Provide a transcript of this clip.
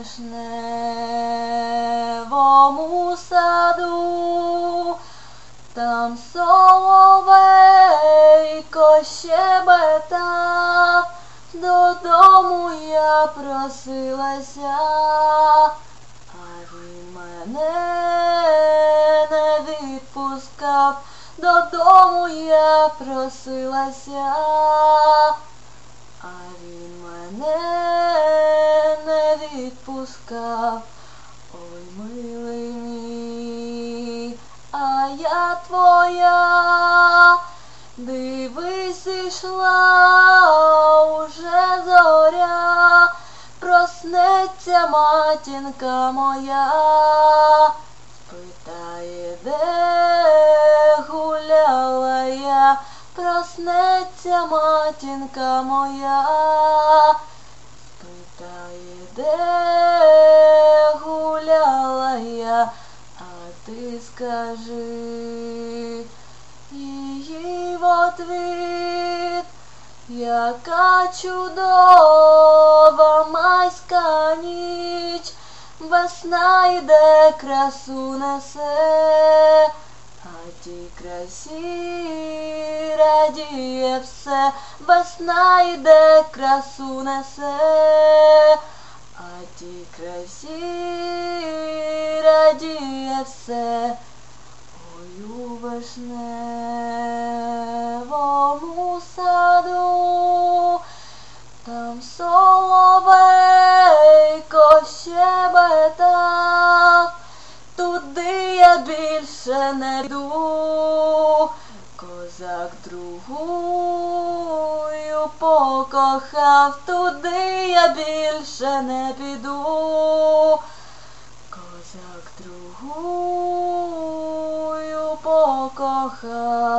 вишневому саду, там соловейко щебетав, додому я просилася, а він мене не відпускав, додому я просилася, а він мене не відпускав. Ой, милий мій, а я твоя, дивись, ішла уже зоря, проснеться матінка моя, спитає, де гуляла я, проснеться матінка моя, спитає, де гуляла я, а ти скажи їй в отвіт, яка чудова майська ніч, весна йде, красу несе, а тій красі радіє все, весна йде, красу несе, а тій красі радіє все. Ой, у вишневому саду, там соловейко щебетав, туди я більше не йду, козак другую покохав, туди я більше не піду, козак другую покохав.